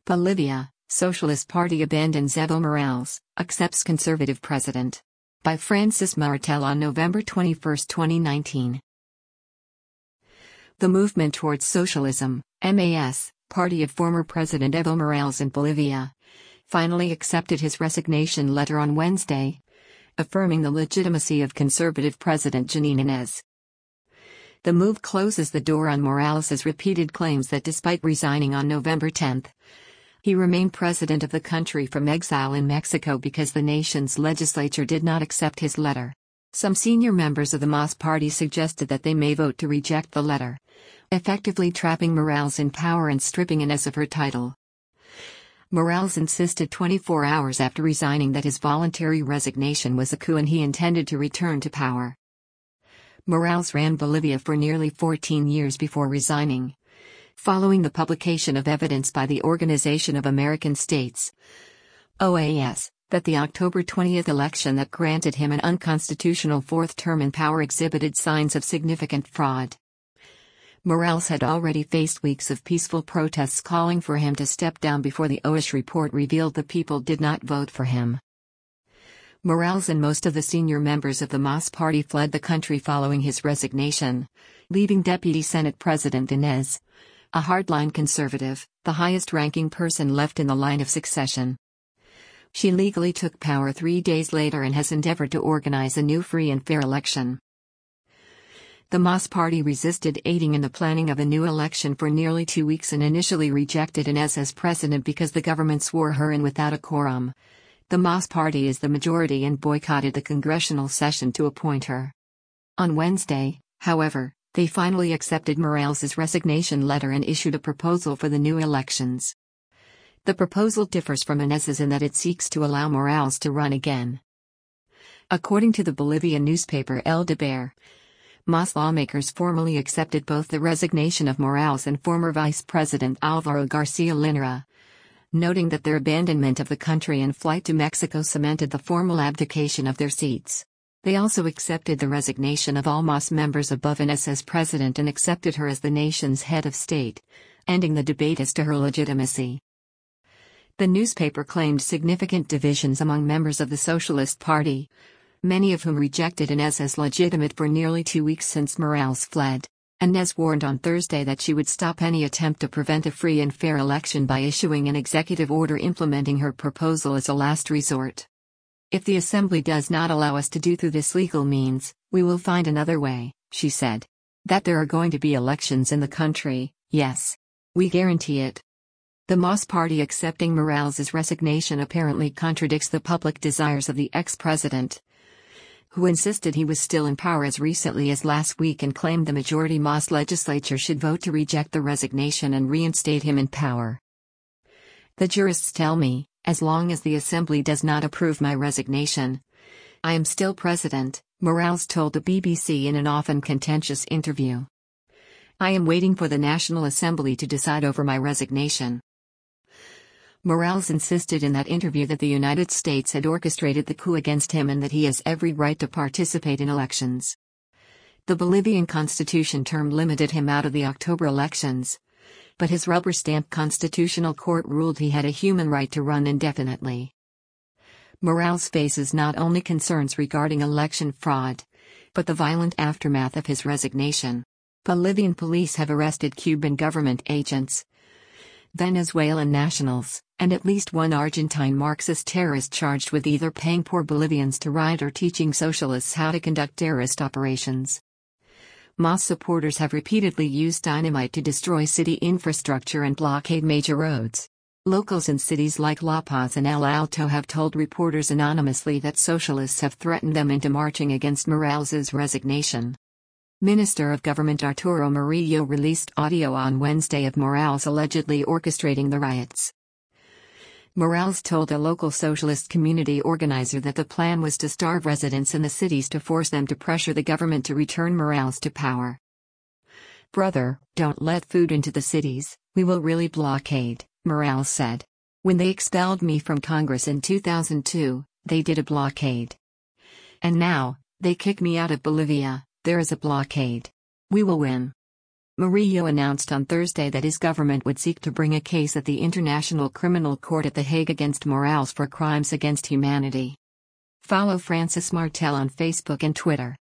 Bolivia, Socialist Party abandons Evo Morales, accepts conservative president. By Francis Martel on November 21, 2019. The Movement Towards Socialism, MAS, party of former President Evo Morales in Bolivia, finally accepted his resignation letter on Wednesday, affirming the legitimacy of conservative President Jeanine Áñez. The move closes the door on Morales' repeated claims that despite resigning on November 10, he remained president of the country from exile in Mexico because the nation's legislature did not accept his letter. Some senior members of the MAS party suggested that they may vote to reject the letter, effectively trapping Morales in power and stripping Áñez of her title. Morales insisted 24 hours after resigning that his voluntary resignation was a coup and he intended to return to power. Morales ran Bolivia for nearly 14 years before resigning, following the publication of evidence by the Organization of American States, OAS, that the October 20 election that granted him an unconstitutional fourth term in power exhibited signs of significant fraud. Morales had already faced weeks of peaceful protests calling for him to step down before the OAS report revealed the people did not vote for him. Morales and most of the senior members of the MAS party fled the country following his resignation, leaving Deputy Senate President Áñez, a hardline conservative, the highest-ranking person left in the line of succession. She legally took power 3 days later and has endeavored to organize a new free and fair election. The MAS party resisted aiding in the planning of a new election for nearly 2 weeks and initially rejected Áñez as president because the government swore her in without a quorum. The MAS party is the majority and boycotted the congressional session to appoint her. On Wednesday, however, they finally accepted Morales' resignation letter and issued a proposal for the new elections. The proposal differs from Áñez's in that it seeks to allow Morales to run again. According to the Bolivian newspaper El Deber, MAS lawmakers formally accepted both the resignation of Morales and former Vice President Álvaro García Linera, noting that their abandonment of the country and flight to Mexico cemented the formal abdication of their seats. They also accepted the resignation of all MAS members above Áñez as president and accepted her as the nation's head of state, ending the debate as to her legitimacy. The newspaper claimed significant divisions among members of the Socialist Party, many of whom rejected Áñez as legitimate for nearly 2 weeks since Morales fled. Áñez warned on Thursday that she would stop any attempt to prevent a free and fair election by issuing an executive order implementing her proposal as a last resort. If the Assembly does not allow us to do through this legal means, we will find another way, she said. That there are going to be elections in the country, yes. We guarantee it. The MAS party accepting Morales' resignation apparently contradicts the public desires of the ex-president, who insisted he was still in power as recently as last week and claimed the majority MAS legislature should vote to reject the resignation and reinstate him in power. The jurists tell me, as long as the Assembly does not approve my resignation, I am still president, Morales told the BBC in an often contentious interview. I am waiting for the National Assembly to decide over my resignation. Morales insisted in that interview that the United States had orchestrated the coup against him and that he has every right to participate in elections. The Bolivian constitution term limited him out of the October elections, but his rubber-stamped constitutional court ruled he had a human right to run indefinitely. Morales faces not only concerns regarding election fraud, but the violent aftermath of his resignation. Bolivian police have arrested Cuban government agents, Venezuelan nationals, and at least one Argentine Marxist terrorist charged with either paying poor Bolivians to riot or teaching socialists how to conduct terrorist operations. MAS supporters have repeatedly used dynamite to destroy city infrastructure and blockade major roads. Locals in cities like La Paz and El Alto have told reporters anonymously that socialists have threatened them into marching against Morales' resignation. Minister of Government Arturo Murillo released audio on Wednesday of Morales allegedly orchestrating the riots. Morales told a local socialist community organizer that the plan was to starve residents in the cities to force them to pressure the government to return Morales to power. Brother, don't let food into the cities, we will really blockade, Morales said. When they expelled me from Congress in 2002, they did a blockade. And now, they kick me out of Bolivia, there is a blockade. We will win. Murillo announced on Thursday that his government would seek to bring a case at the International Criminal Court at The Hague against Morales for crimes against humanity. Follow Francis Martel on Facebook and Twitter.